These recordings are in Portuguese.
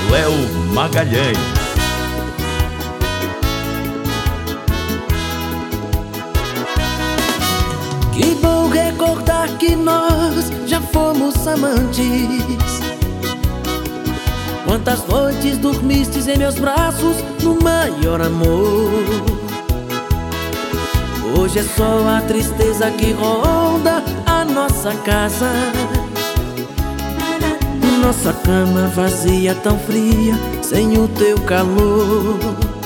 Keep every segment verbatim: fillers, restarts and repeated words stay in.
Léo Magalhães. Que bom recordar que nós já fomos amantes. Quantas noites dormistes em meus braços no maior amor. Hoje é só a tristeza que ronda a nossa casa. Nossa cama vazia, tão fria, sem o teu calor.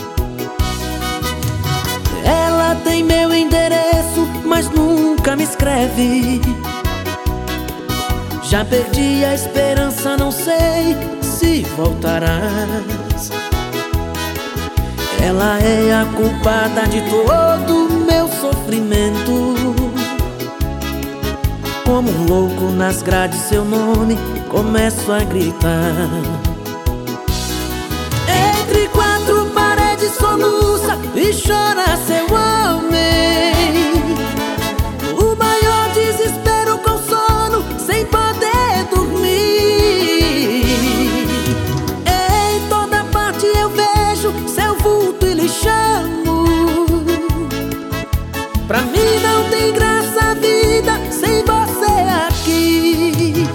Ela tem meu endereço, mas nunca me escreve. Já perdi a esperança, não sei se voltarás. Ela é a culpada de todo o meu sofrimento. Como um louco nas grades, seu nome começo a gritar. Entre quatro paredes soluça e chora seu homem. O maior desespero com sono, sem poder dormir. Em toda parte eu vejo seu vulto e lhe chamo. Pra mim não tem graça a vida sem você aqui.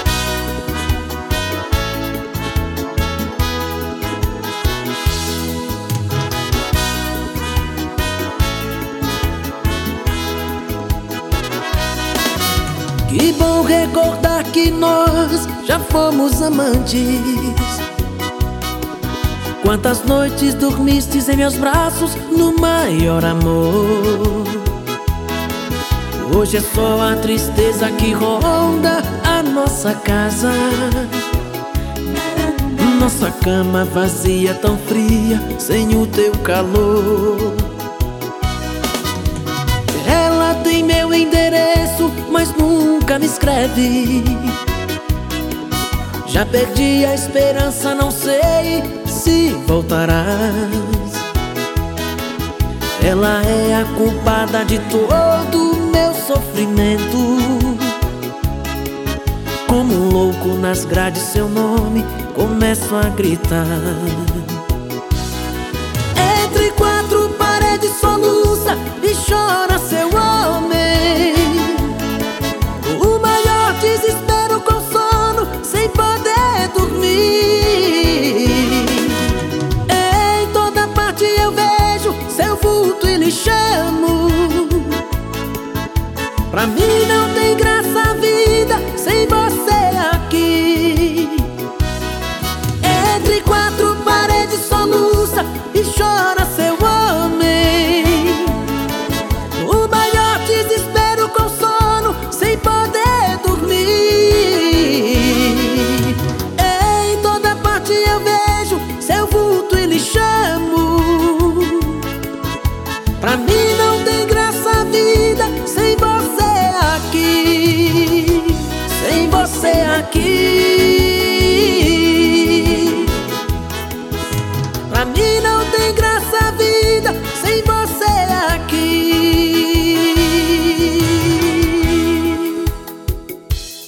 Que bom recordar que nós já fomos amantes. Quantas noites dormistes em meus braços no maior amor. Hoje é só a tristeza que ronda a nossa casa. Nossa cama vazia, tão fria, sem o teu calor. Ela tem meu endereço, mas nunca me escreve. Já perdi a esperança, não sei se voltarás. Ela é a culpada de todo o meu sofrimento. Como um louco nas grades, seu nome começo a gritar. Entre quatro paredes soluça e chora seu homem.